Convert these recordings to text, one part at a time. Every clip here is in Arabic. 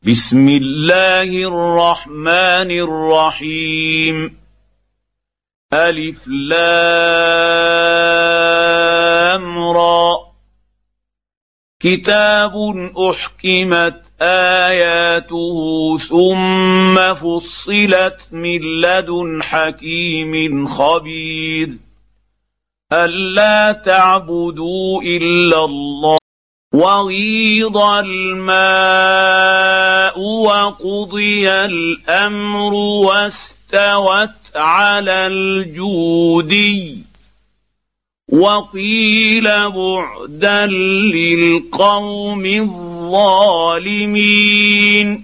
بسم الله الرحمن الرحيم ألف لام را كتاب أحكمت آياته ثم فصلت من لدن حكيم خبير ألا تعبدوا إلا الله وغيض الماء وقضي الأمر واستوت على الجودي وقيل بعدا للقوم الظالمين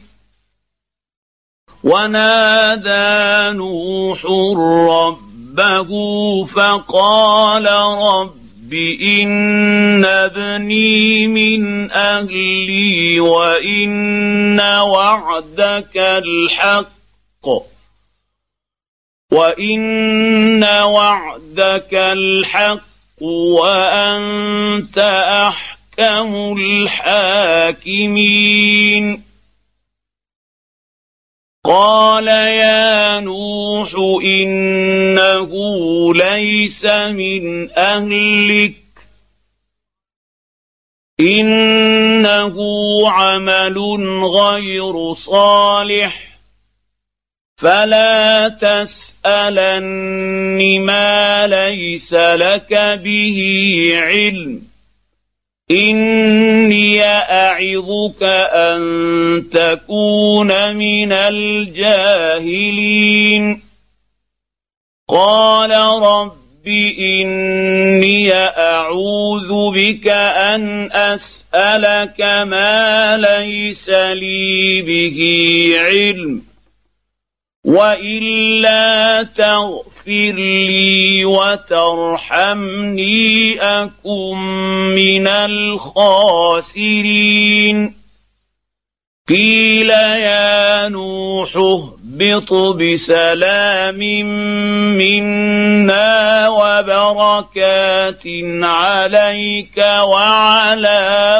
ونادى نوح ربه فقال رب إن ابني من أهلي وإن وعدك الحق وأنت أحكم الحاكمين قال يا نوح إنه ليس من أهلك إنه عمل غير صالح فلا تسألن ما ليس لك به علم إني أعظك أن تكون من الجاهلين قال رب إني أعوذ بك أن أسألك ما ليس لي به علم وإلا تغفر لي وترحمني أكن من الخاسرين قيل يا نوح اهبط بسلام منا وبركات عليك وعلى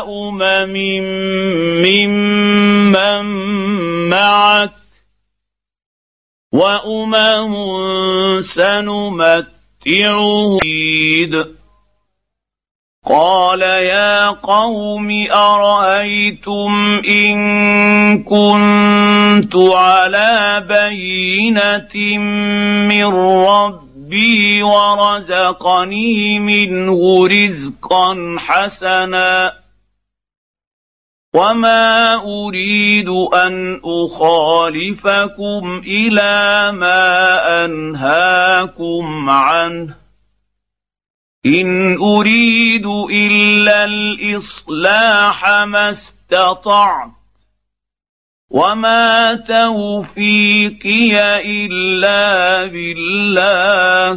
ممن معك وأمم سنمتعهم قال يا قوم أرأيتم إن كنت على بينة من ربي ورزقني منه رزقا حسنا وما أريد أن أخالفكم إلى ما أنهاكم عنه إن أريد إلا الإصلاح ما استطعت وما توفيقي إلا بالله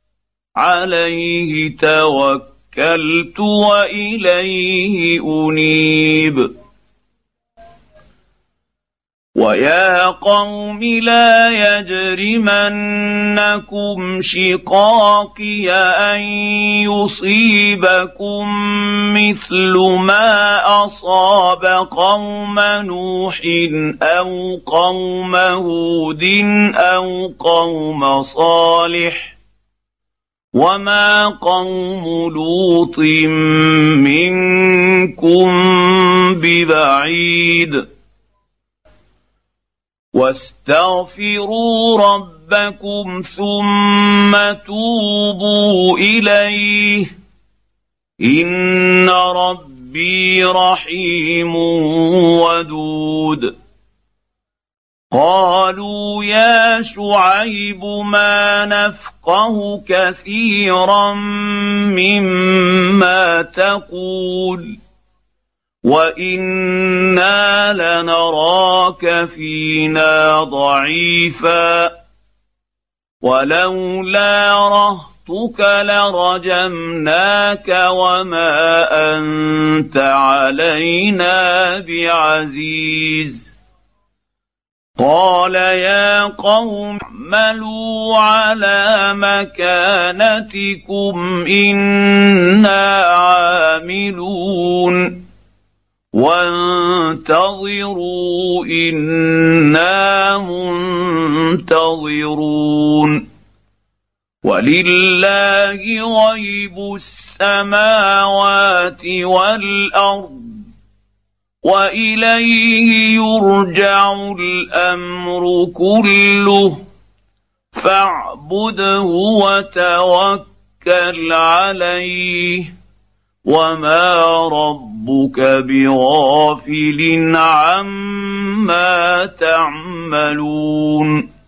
عليه توكلت وإليه أنيب ويا قوم لا يجرمنكم شقاقي أن يصيبكم مثل ما أصاب قوم نوح أو قوم هود أو قوم صالح وما قوم لوط منكم ببعيد واستغفروا ربكم ثم توبوا إليه إن ربي رحيم ودود قالوا يا شعيب ما نفقه كثيرا مما تقول وإنا لنراك فينا ضعيفا ولولا رهطك لرجمناك وما أنت علينا بعزيز قال يا قوم اعملوا على مكانتكم إنا عاملون وانتظروا إنا منتظرون ولله غيب السماوات والأرض وإليه يرجع الأمر كله فاعبده وتوكل عليه وما ربك بغافل عما تعملون